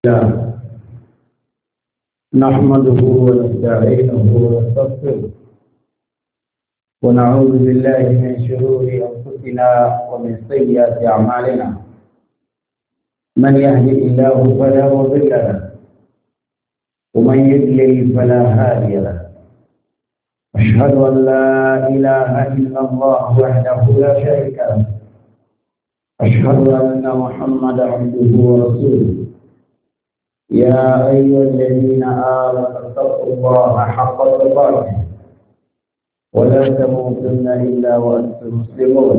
الله نحمده ونستعينه ونستغفره ونعوذ بالله من شرور أنفسنا ومن سيئات أعمالنا. من يهده الله فلا مضل له ومن يضلل فلا هادي له. أشهد أن لا إله إلا الله وحده لا شريك له. أشهد أن محمدا عبده ورسوله. يا أيها الذين آمنوا اتقوا الله حق تقاته ولا تموتن إلا وأنتم مسلمون.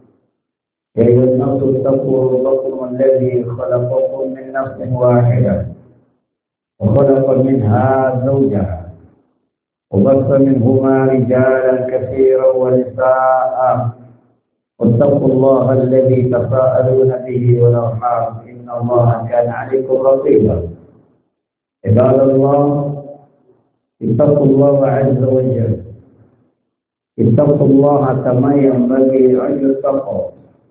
يا أيها الناس اتقوا ربكم الذي خلقكم من نفس واحدة وخلق منها زوجها وبث منهما رجالا كثيرا ونساء واتقوا الله الذي تساءلون به والأرحام إن الله كان عليكم رقيبا. عباد الله اتقوا الله عز وجل، اتقوا الله كما ينبغي أن يتقوا،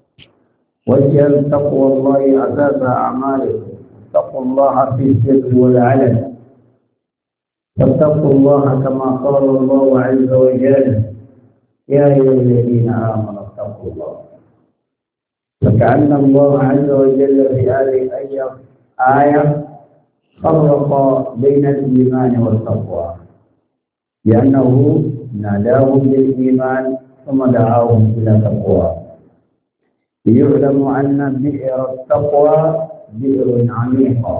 واجعل تقوى الله أساس أعمالكم. اتقوا الله في السر والعلن، واتقوا الله كما قال الله عز وجل يا أيها الذين آمنوا اتقوا الله. فكأن الله عز وجل في هذه الآية فرق بين الإيمان والتقوى، لأنه ناداهم بالإيمان ثم دعاهم إلى التقوى، ليعلم أن بئر التقوى بئر عميق،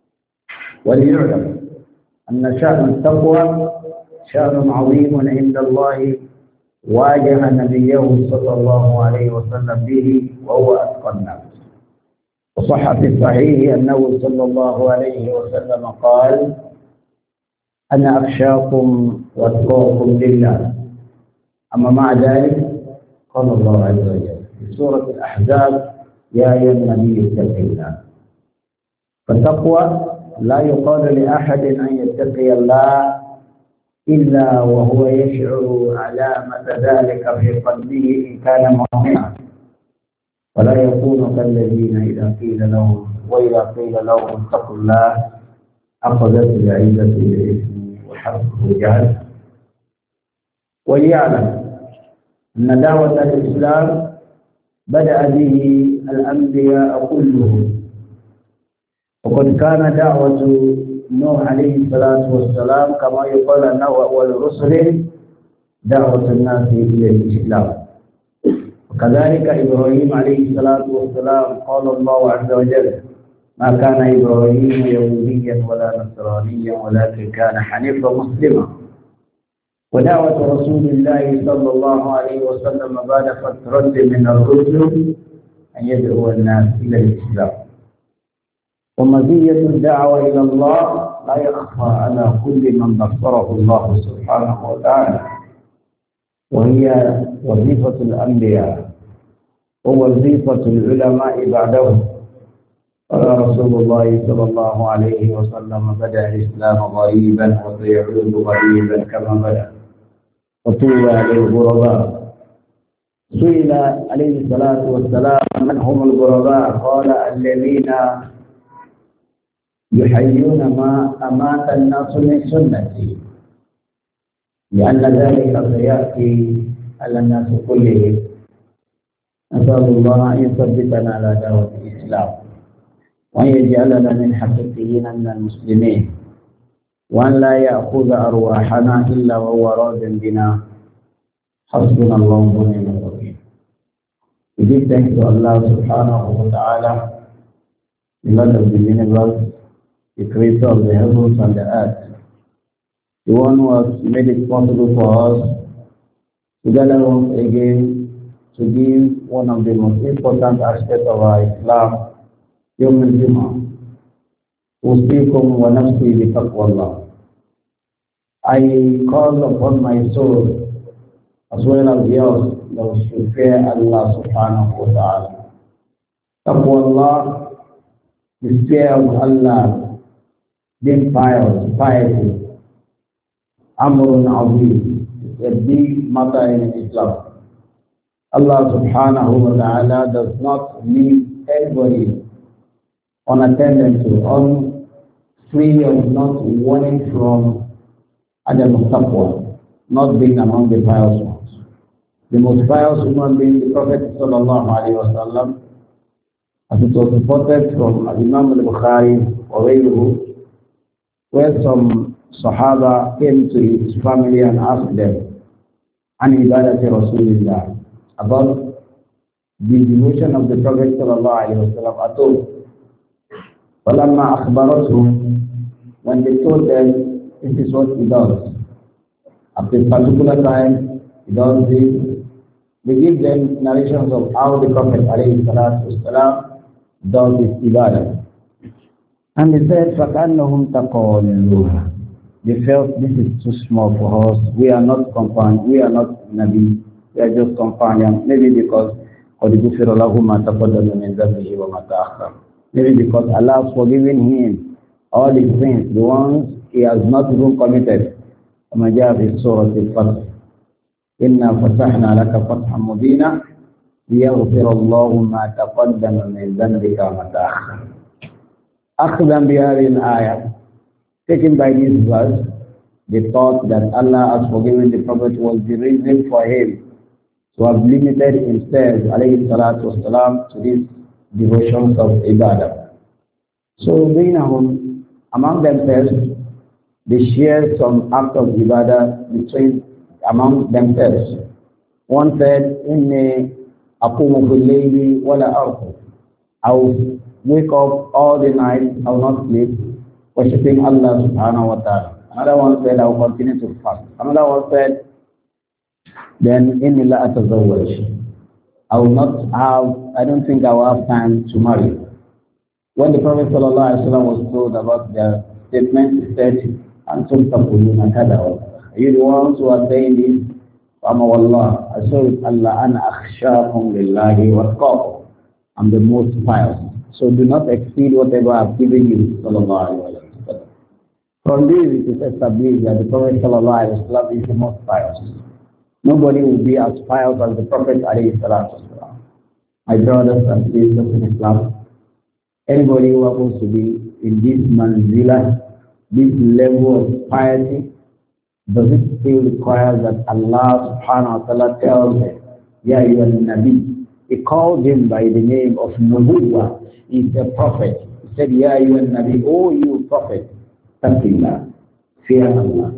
وليعلم أن شأن التقوى شأن عظيم عند الله، واجه نبيه صلى الله عليه وسلم به وهو أتقى الناس. وصح في الصحيح أنه صلى الله عليه وسلم قال: أنا أخشاكم وأتقاكم لله. أما مع ذلك قال الله عز وجل في سورة الأحزاب: يا أيها النبي اتق الله. فالتقوى لا يقال لأحد أن يتقي الله إلا وهو يشعر علامة ذلك في قلبه إن كان مؤمنا، ولا يكون كالذين إذا قيل لهم اتقوا الله أخذت العزة بالإثم وحرفه جهل. وليعلم أن دعوة الإسلام بدأ به الأنبياء كلهم، وقد كان دعوة نوح عليه الصلاة والسلام كما يقال أنه أول الرسل دعوة الناس إلى الإسلام. وكذلك إبراهيم عليه الصلاة والسلام قال الله عز وجل: ما كان إبراهيم يهوديا ولا نصرانيا ولكن كان حنيفا مسلما. ودعوة رسول الله صلى الله عليه وسلم بعد فترة من الرسل أن يدعو الناس إلى الإسلام. ومزية الدعوة إلى الله لا يخفى على كل من نصره الله سبحانه وتعالى، وهي وظيفة الأنبياء ووظيفة العلماء بعدهم. قال رسول الله صلى الله عليه وسلم: بدأ الإسلام غريبا وسيعود غريبا كما بدأ، وطوبى للغرباء. سئل عليه الصلاة والسلام: من هم الغرباء؟ قال: الذين يحيون ما أمات الناس من سنتي، لأن ذلك سيأتي على الناس كلهم. نسأل الله أن يثبتنا على دعوة الإسلام، وأن يجعلنا من حقيقيين من المسلمين، وأن لا يأخذ أرواحنا إلا وهو راض بنا. حسبنا الله ونعم الوكيل. We give thanks to Allah subhanahu wa ta'ala, the Lord of the universe, the creator of the heavens and the earth, the one who has made it possible for us to gather once again to give one of the most important aspects of our Islam, Yawm al-Jum'ah. Usikum wa nafsi bi taqwallah. I call upon my soul as well as yours that we should fear Allah subhanahu wa ta'ala. Taqwallah, the fear of Allah, being piety, Amrun Azim, a big matter in Islam. Allah subhanahu wa ta'ala does not leave anybody unattended to, free of not warning from Adam Taqwa, not being among the pious ones. The most pious human being, the Prophet sallallahu alaihi wasallam, as it was reported from Imam al-Bukhari or where some Sahaba came to his family and asked them, an ibadati Rasulillah, about the devotion of the Prophet sallallahu alaihi wasallam at all. فَلَمَّا أَخْبَرَتْهُمْ, when they told them, this is what he does. After a particular time, he does this. They give them narrations of how the Prophet ﷺ does his ibadah. And they said, فَكَأَنَّهُمْ تَقَالُوا. They felt this is too small for us. We are not companions. We are not Nabi. We are just companions. Maybe because قَدْ غُفِرَ لَهُ مَا تَقَدَّمَ مِنْ ذَنبِهِ وَمَا تَأَخَّرَ. Maybe because Allah has forgiven him all his sins, the ones he has not even committed. كما جاء في سورة الفتح إنا فتحنا لك فتحا مبينا ليغفر الله ما تقدم من ذنبك وما تأخر. أخذا بهذه الآية, taken by this verse, they thought that Allah has forgiven the Prophet was the reason for him to have limited himself, alayhi salatu wasalam, to these devotions of ibadah. So bainahum, among themselves, they share some act of ibadah among themselves. One said, Inni aqumu fil layli wala arqud. I will wake up all the night, I will not sleep, worshipping Allah subhanahu wa ta'ala. Another one said, I will continue to fast. Another one said, then inni la atazawwaj. I don't think I will have time to marry. When the Prophet ﷺ was told about their statement, he said, Antum taquluna kada wa kada. You the ones who are saying this, Amma wallah, I saw with Allah, ana akhshakum lillahi wa atqakum. I'm the most pious. So do not exceed whatever I've given you, sallallahu alayhi wa sallam. From this it is established that the Prophet sallallahu alayhi wa sallam is the most pious. Nobody will be as pious as the Prophet alayhi salatu wa sallam. My brothers and sisters in Islam, anybody who happens to be in this manzila, this level of piety, does it still require that Allah subhanahu wa ta'ala tells him, Ya ayyuhan nabi? He called him by the name of Nubuwwah. He's a prophet. He said, Ya ayyuhan nabi, oh you prophet, taqillah, fear Allah.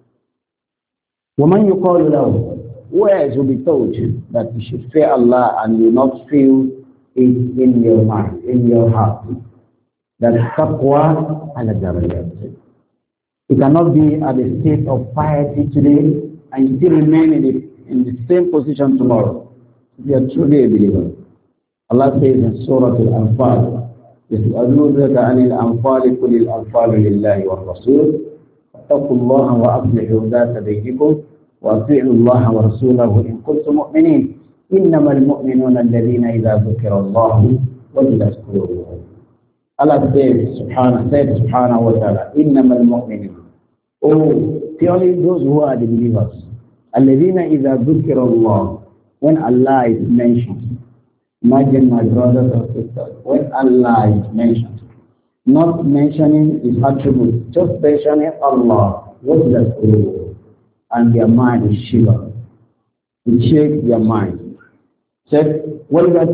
وَمَنْ يُقَالُ لَهُ, who else will be told that you should fear Allah and you not feel it in your mind, in your heart? That taqwa ala darajat. You cannot be at a state of piety today and you still remain in the same position tomorrow. If you are truly a believer. Allah says in Surah Al-Anfal, يَسْأَلُونَكَ عَنِ الْأَنْفَالِ قُلِ الْأَنْفَالُ لِلَّهِ وَالرَّسُولِ فَاتَّقُوا اللَّهَ وَأَصْلِحُوا ذَاتَ بَيْنِكُمْ وَأَطِيعُوا اللَّهَ وَرَسُولَهُ إِن كُنتُم مُؤْمِنِينَ إِنَّمَا الْمُؤْمِنُونَ الَّذِينَ إِذَا ذُكِرَ اللَّهُ وَجِلَتْ قُلُوبُهُم. Allah said subhanahu wa ta'ala, إِنَّمَا الْمُؤْمِنُونَ. Oh, purely those who are the believers. الَّذِينَ إِذَا ذُكِرَ اللَّهُ. When Allah is mentioned. Imagine my brothers and sisters, when Allah is mentioned, not mentioning his attributes, just mentioning Allah, what does that do? And their mind is shivered. It shakes their mind. Said, what if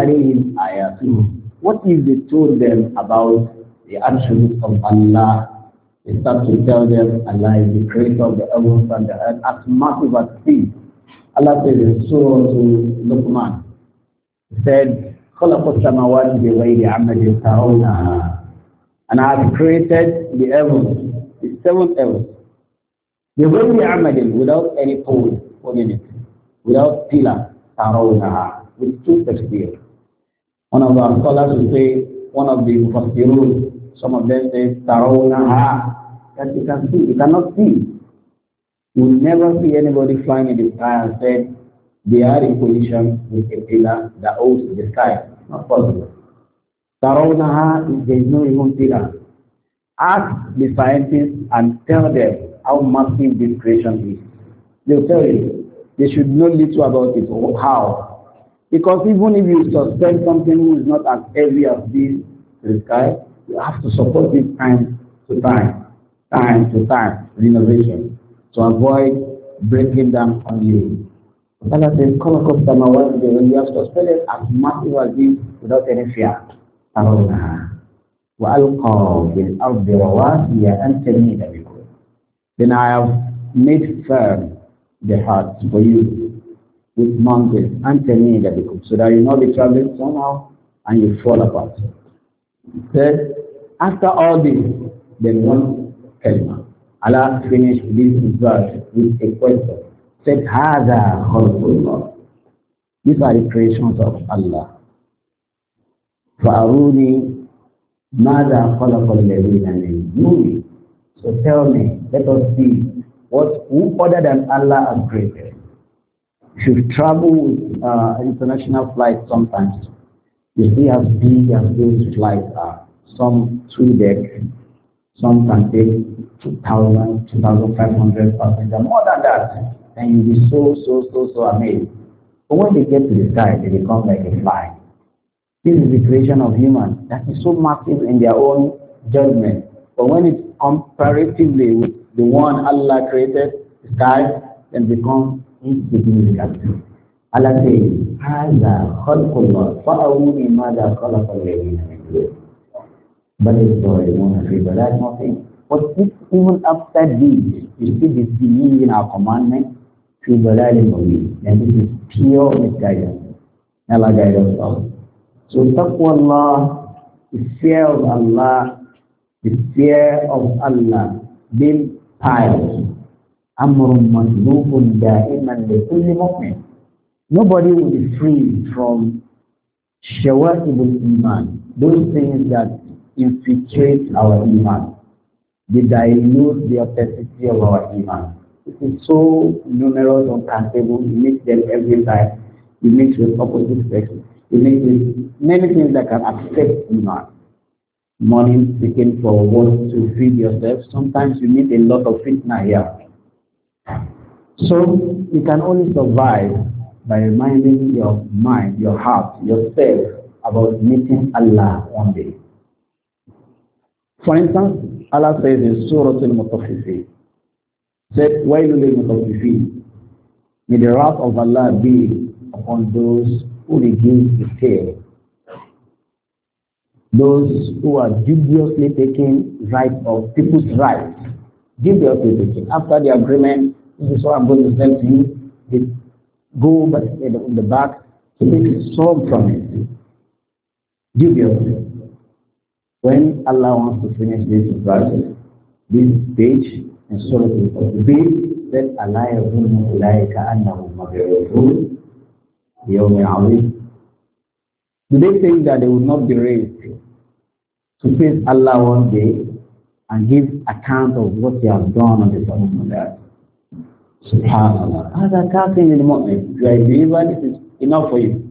they told them about the attributes of Allah? They start to tell them Allah is the creator of the heavens and the earth, as massive as things. Allah says in Surah Luqman, He said, خَلَقُ السَّمَاوَاتِ بِغَيْرِ عَمَدٍ تَرَوْنَهَا. And I have created the heavens, the seven heavens, بِغَيْرِ عَمَدٍ, without any pole holding it, without pillar, تَرَوْنَهَا, with two textiles. One of our scholars will say, one of the mufassirun, some of them say, تَرَوْنَهَا, that you can see, you cannot see. You will never see anybody flying in the sky and say, they are in collision with a pillar that holds the sky. Not possible. Tarawnaha, there is no even pillar. Ask the scientists and tell them how massive this creation is. They'll tell you. They should know little about it. How? Because even if you suspend something who is not as heavy as this, to the sky, you have to support it time to time, renovation, to avoid breaking down on you. Allah says, Kolokot Samawat, when you have to spell it as massive as this without any fear. وَأَلْقَى فِي الْأَرْضِ رَوَاسِيَ أَنْ تَمِيدَ بِكُمْ. Then I have made firm the heart for you with mountains, أَنْ تَمِيدَ بِكُمْ, so that you not be traveling somehow and you fall apart. Said, after all this, then one kalima. Allah finished this verse with a question. Said, هَذَا خَلْقُ اللَّهِ. These are the creations of Allah. فَأَرُونِي مَاذَا خَلَقَ الَّذِينَ مِن دُونِهِ. So tell me, let us see who other than Allah has created. If you travel with international flights sometimes, you see how big as those flights are. Some 2 decks, some can take 2,000, 2,500 passengers, more than that. And you'll be so amazed. But when they get to the sky, they become like a fly. This is the creation of humans that is so massive in their own judgment. But when it's comparatively with the one Allah created, the sky, then becomes insignificant. Allah says, هَذَا خَلْقُ اللَّهِ فَأَرُونِي مَاذَا خَلَقَ الَّذِينَ مِن دُونِهِ. But it's free, but that's nothing. But if even after this, you see disbelief in our commandment, and this is pure misguidance. Allah guide us all. So taqwa Allah, the fear of Allah, being pious. Amrun matlubun da'iman li kulli mu'min. Nobody will be free from shawa'ibul iman, those things that infiltrate our iman. They dilute the authenticity of our iman. It is so numerous, uncountable. You meet them every time. You mix with opposite sex. You mix with many things that can affect iman. Morning, seeking for what to feed yourself. Sometimes you meet a lot of fitna here. So you can only survive by reminding your mind, your heart, yourself about meeting Allah one day. For instance, Allah says in Surah Al-Mutaffifin, said, وَيْلُ لِلْمُطَفِّفِينَ. May the wrath of Allah be upon those who reduce the scale, those who are dubiously taking rights of people's rights, dubiously taking. After the agreement, this is what I'm going to sell to you, they go back in the back to take some from it, dubiously. When Allah wants to finish this verse, this page, in Surah Al-Fatih, that Allah yazunnu ulaika annahum mab'uthun yawmin 'azim. Do they think that they will not be raised to face Allah one day and give account of what they have done on the surface of the earth? Subhanallah. Hada kafin lil mu'min. If you are a believer, this is enough for you.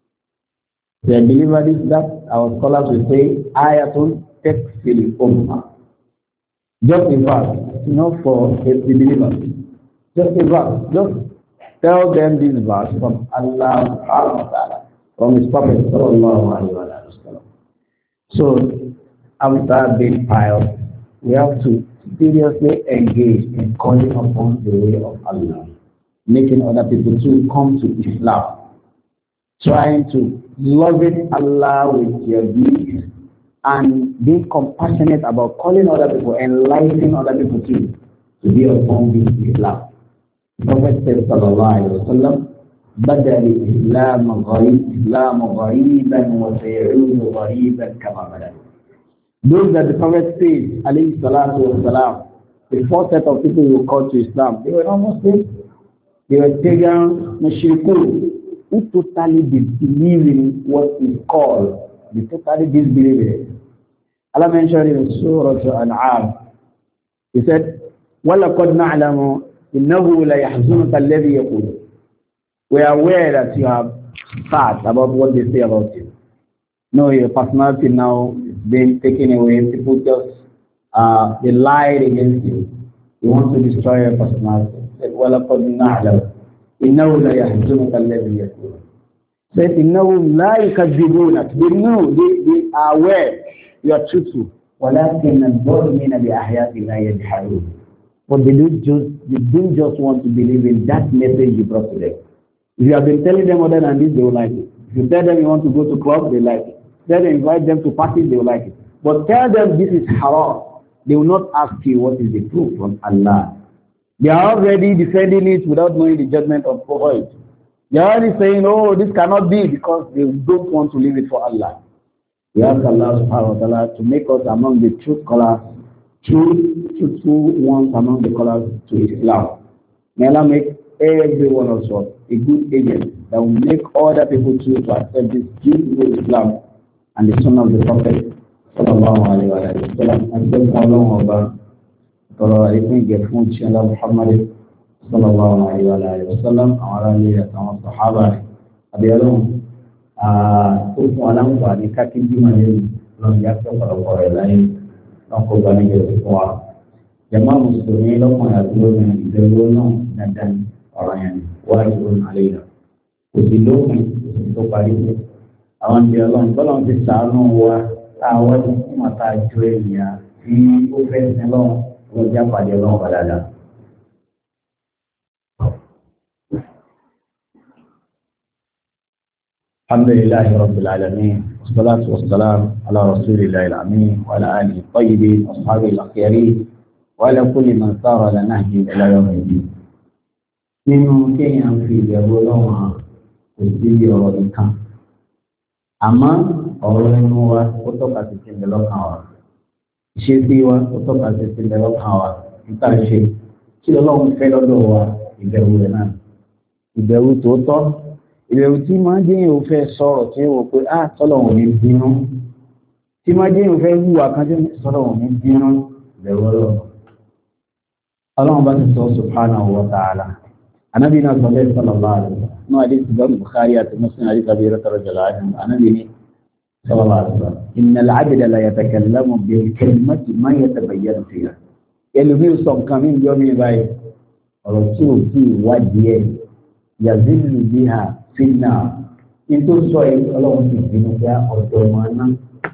If you are a believer, this is that our scholars will say, ayatun takfil ummah. Just a verse, enough for the believers. Just a verse. Just tell them this verse from Allah subhanahu wa ta'ala, from His Prophet sallallahu alayhi wa sallam. So, after being pious, we have to seriously engage in calling upon the way of Allah, making other people to come to Islam, trying to love Allah with your deeds, and being compassionate about calling other people, enlightening other people to be upon this Islam. The Prophet said, sallallahu alayhi wa sallam, بدأ الإسلام غريبا وسيعود غريبا كما بدأ. Those that the Prophet said, alayhi salatu wa salam, the first set of people who called to Islam, they were not Muslims. They were pagan, mushrikun, who totally disbelieve in what is called. They totally disbelieve in it. Allah mentioned in Surah Al-An'am, He said, وَلَقَدْ نَعْلَمُ إِنَّهُ لَيَحْزُنُكَ الَّذِي يَقُولُ. We are aware that you have thought about what they say about you. No, your personality now is being taken away. People just, they lied against you. They want to destroy your personality. He said, وَلَقَدْ نَعْلَمُ إِنَّهُ لَيَحْزُنُكَ الَّذِي يَقُولُ. said, إِنَّهُمْ لَا يُكَذِّبُونَ. They know, they are aware you are truthful. وَلَكِنَّ الظَّالِمِينَ بِأَحْيَاءِ اللَّهِ يَجْحَدُونَ. But they don't just want to believe in that message you brought to them. If you have been telling them other than this, they will like it. If you tell them you want to go to clubs, they like it. Tell them invite them to parties, they will like it. But tell them this is haram. They will not ask you what is the proof from Allah. They are already defending it without knowing the judgment of it. They are already saying, oh, this cannot be, because they don't want to leave it for Allah. We ask Allah subhanahu wa ta'ala to make us among the truthful ones among the callers to Islam. May Allah make every one of us a good agent that will make other people choose to accept this beautiful Islam and the Sunnah of the Prophet sallallahu alayhi wa sallam. And then Allah Akbar. Kalau ini gefun Allah Muhammad sallallahu alayhi wa sallam. Awal ni sama sahabat. Abiarong untuk alam bani kaki di mana orang jatuh pada orang lain. Aku bani semua. Jemaah muslimin lo mengatur dengan dan orang yang wajib alaihi. Usilu untuk pagi. Awan dia Allah kalau disana wa awal mata jualnya di office lo kerja pada lo balada. Alhamdulillah Rabbil Alamin. Wassalatu wassalamu ala Rasulillahil Amin wa ala alihi tayyibin ashabil akhyari wa ala kulli man sara ala nahji ila yawmiddin. Nínú kéèyàn fi ìbẹ̀rù Ọlọ́run kò sí ọ̀rọ̀ nìkan. Àmọ́ ọ̀rọ̀ ẹnu wa ó tọ́ka sí ti ń bẹ lọ́kàn wa. Ìṣesí wa ó tọ́ka sí ti ń bẹ lọ́kàn wa. Níta ṣe kí Ọlọ́run fẹ́ lọ́dọ̀ wa ìbẹ̀rù rẹ̀ náà. Ìbẹ̀rù tòótọ́. Ìbẹ̀rù tí máa jẹ́ yóò fẹ́ sọ̀rọ̀ tí ó pé tọ́lọ̀wọ̀n ní bínú. Tí máa jẹ́ yóò fẹ́ wúwà kan tí sọ́lọ̀wọ̀n ní bínú ìbẹ̀rù Ọlọ́run. Ọlọ́run bá ti sọ subhanahu wa ta'ala. Ànábì náà sọ bẹ́ẹ̀ sallallahu alaihi wasallam. Ní hadith Bukhari àti Muslim hadith Abi Hurairah radhiyallahu anhu. Ànábì ní sallallahu alaihi wasallam. Innal 'abda la yatakallamu bil kalimati ma yatabayyanu fiha. Ẹlòmíì sọ nǹkan mí jọ mí báyìí. Ọ̀rọ̀ tí ò sí ìwádìí ẹ̀ yazillu biha finna. Nítorí sọ yìí Ọlọ́run ti bínú pé ọ̀dọ́ máa ná.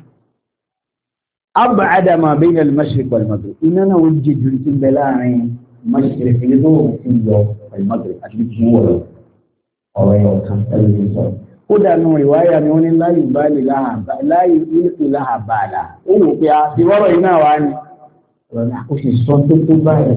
Ab'ada ma bayna al-mashriq wal-maghrib. Iná náà ó jẹ́ jù tí ń bẹ láàrin mashriq èyí tó wọ́n ti lọ wal-maghrib àti bí kí wọ́n lọ. Ọ̀rọ̀ ẹ̀ ọ̀kan tẹ́lẹ̀ ní sọ. Ó dànù rìwáyà ni wọ́n ní láyé ìlú láhàbàlà. Ó wò pé a ti wọ́rọ̀ iná wa ni. Ọ̀rọ̀ náà ó sì sọ tó tó báyìí.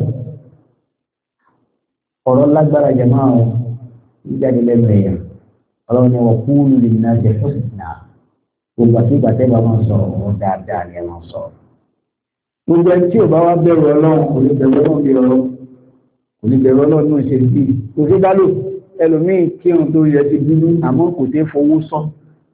Ọ̀rọ̀ lágbára jẹ̀ máa wọn jáde lẹ́nu ẹ̀yà. Ọlọ́run ni wọ́n kúrú lè ná jẹ́ husna. Gbogbo àti ìgbà tẹ́ bá máa sọ̀rọ̀ wọn dáadáa ni ẹ máa sọ̀rọ̀. Gbogbo ẹni tí ò bá wá bẹ̀rù Ọlọ́run kò ní bẹ̀rù Ọlọ́run bí ọ̀rọ̀. Kò ní bẹ̀rù Ọlọ́run náà ṣe bí. Kò sí dálò ẹlòmíì kírun tó yẹ ti dúdú àmọ́ kò tẹ́ fowó sọ.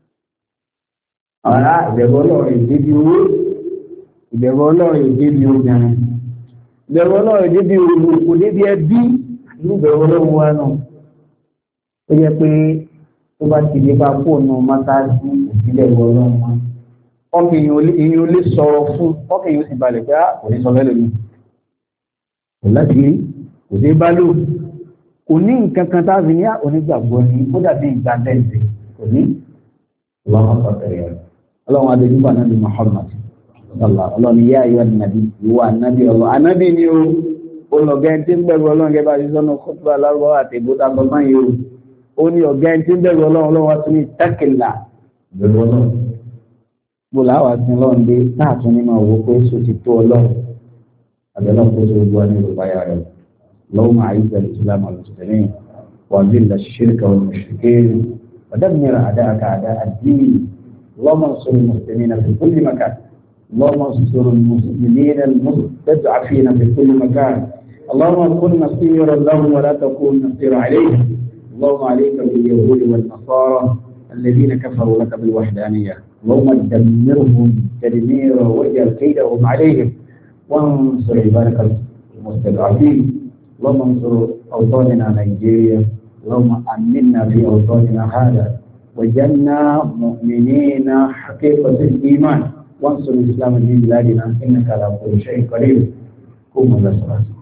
Ọ̀rá ìbẹ̀rù Ọlọ́run ìdébi owó. Ìbẹ̀rù Ọlọ́run ìdébi obìnrin. Ìbẹ̀rù Ọlọ́run ìdébi òwò kò débi ẹbí. Irú ìbẹ̀rù Ọlọ́run wa náà. Ó yẹ pé tó bá ti dé bá fóònù mátàsí ìpínlẹ̀ Ọlọ́run wọn. Ọkàn èèyàn ò lè sọ̀rọ̀ fún ọkàn èèyàn ó sì balẹ̀ pé kò ní sọ lẹ́lẹ̀ mi. Kò láti rí, kò dé bá lò. Kò ní nǹkan kan táàbí ní onígbàgbọ́ ni ó dàbí ìgbà tẹ̀sí. Kò ní. Ọlọ́run sọ̀tẹ̀rẹ̀ rẹ̀. Ọlọ́run adéjúbà náà di Muhammad. Ọlọ́run yá ayọ́ nàbí ìwọ ànábì ọlọ́. Ànábì ni ó olùgẹ́ tí ń bẹ̀rù Ọlọ́run gẹ́gẹ́ bá ti sọ́nà kótó alárúbọ̀ àti ìbúta lọ́gbọ́n yìí o. Ó ní ọ̀gá ẹni tí ń bẹ̀rù Ọlọ́run wá tún ní tákìlà bẹ̀rù Ọlọ́run. Bó làwọn àti Ọlọ́run dé táàtún nínú owó pé sọ ti tó Ọlọ́run. Àbẹ̀lọ́ kó tó gbọ́ ní olùbáyà rẹ̀. اللهم أعز الإسلام والمسلمين وأذل الشرك والمشركين ودمر أعداءك أعداء الدين. اللهم انصر المسلمين في كل مكان. اللهم انصر المسلمين المستضعفين في كل مكان. اللهم كن نصيرا لهم ولا تكون نصيرا عليهم. اللهم عليك باليهود والنصارى الذين كفروا لك بالوحدانية. اللهم دمرهم تدميرا واجعل كيدهم عليهم وانصر عبادك المستضعفين. اللهم انصر أوطاننا نيجيريا. اللهم أمنا في أوطاننا هذا وجعلنا مؤمنين حقيقة الإيمان وانصر الإسلام في بلادنا إنك على كل شيء قدير. قوموا بالصلاة.